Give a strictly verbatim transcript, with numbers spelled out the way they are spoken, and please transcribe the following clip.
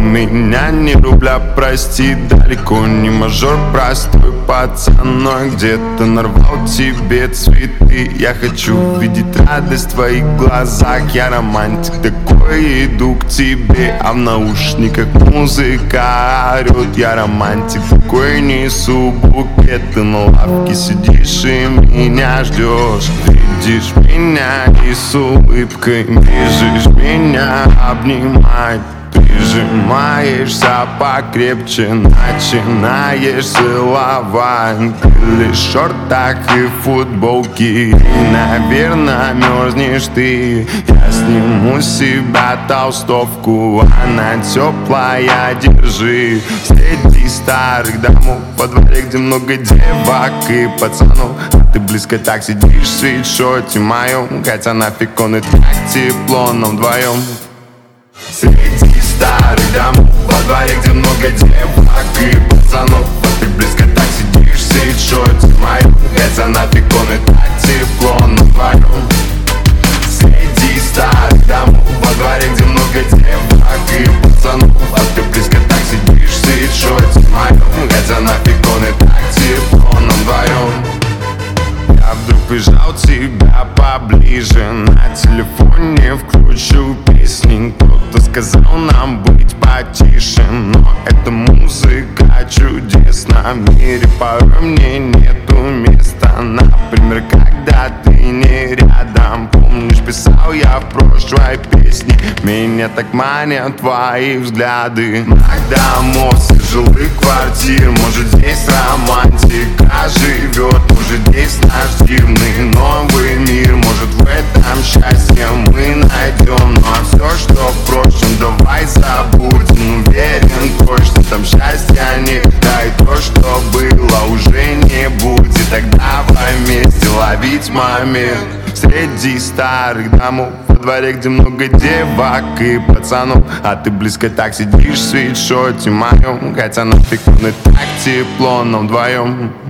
меня ни рубля, прости, далеко не мажор, простой пацан, но где-то нарвал тебе цветы. Я хочу видеть радость в твоих глазах, я романтик такой, иду к тебе, а в наушниках музыка орёт. Я романтик такой, несу букет, ты на лавке сидишь и меня ждешь. Видишь меня и с улыбкой бежишь меня обнимать. Прижимаешься покрепче, начинаешь целовать. Ты лишь в шортах и футболке, и, наверное, мерзнешь ты. Я сниму с себя толстовку, она теплая, держи. Среди старых домов во дворе, где много девок и пацанов, а ты близко так сидишь в свитшоте моем, хотя нафиг он и так тепло нам вдвоем. Среди старых домов во дворе, где много девок и пацанов, а ты близко так сидишь в свитшоте моем, хотя нафиг он и так тепло нам вдвоем. Среди старых домов во дворе, где много девок и пацанов, а ты близко так сидишь в свитшоте моем, хотя нафиг он и так тепло нам вдвоем. Я вдруг прижал тебя поближе, на телефоне включу песни. Кто-то сказал нам быть потише, но эта музыка чудесна. В мире порой мне нету места, например, когда ты не рядом. Помнишь, писал я в прошлой песне, меня так манят твои взгляды. Маг домов, жилых квартир, может здесь романтика живет, может здесь наш дивный новый мир, может в этом счастье мы найдем. Ну а все, что в прошлом, давай забудем. Уверен точно, там счастья нет, да и то, что было, уже не будет. Тогда вместе ловить момент среди старых домов во дворе, где много девок и пацанов, а ты близко так сидишь в свитшоте моем, хотя нафиг он и так тепло нам вдвоем.